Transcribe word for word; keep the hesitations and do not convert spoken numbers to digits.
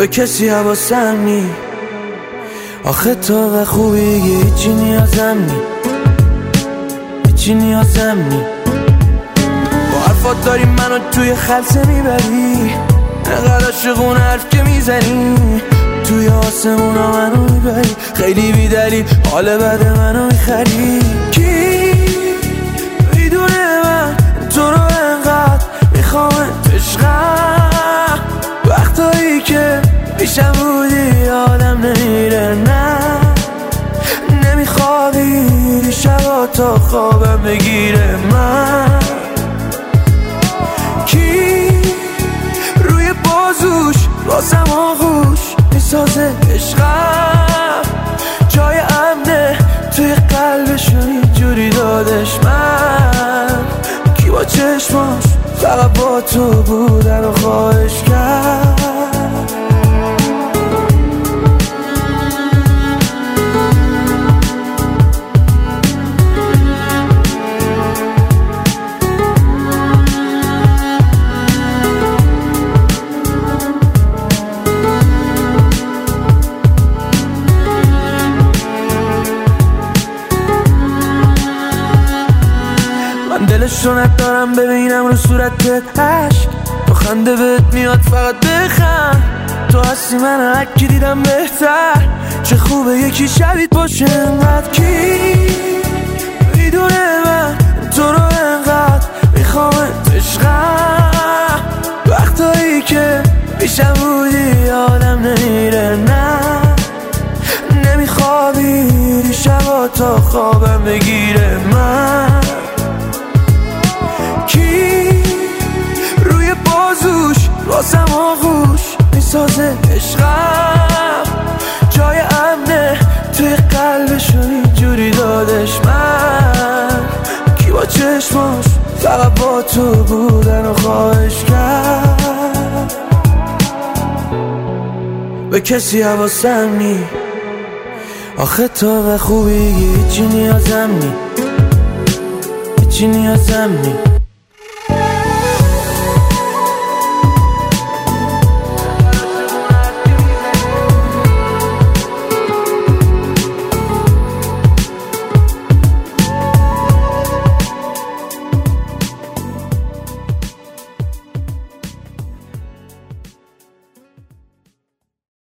به کسی حواسم نی، آخه تو و خوبی هیچی نیازم نی، هیچی نیازم نی. با حرفات داری منو توی خلسه میبری، انقدر عاشقون حرف که میزنی، توی آسمونا منو میبری، خیلی بیدلی حال بد منو میخری. کی میدونه من تو رو انقدر میخوام عشقم، وقتایی که پیشم بودی آدم نمیره، نه نمیخوابی شبا تا خوابم بگیره. من کی روی بازوش واسم آغوش میسازه عشقم، جای امنه توی قلبشون اینجوری دادش. من کی با چشماش فقط با تو بودن و خواهش کرد. دلشو ندارم ببینم رو صورتت عشق، تو خنده بهت میاد فقط بخند، تو هستی من هرکی دیدم بهتر، چه خوبه یکی شبیت باشه انقدر. کی میدونه من تو رو انقدر میخوام عشقم، وقتایی که پیشم بودی آدم نمیره، نه نمیخوابی شبا تا خوابم بگیره. من کی روی بازوش واسم آغوش میسازه عشقم، جای امنه توی قلبشون اینجوری دادش. من کی با چشماش فقط با تو بودن و خواهش کرد. به کسی حواسم نی، آخه تو و خوبی هیچی نیازم نی، هیچی نیازم نی.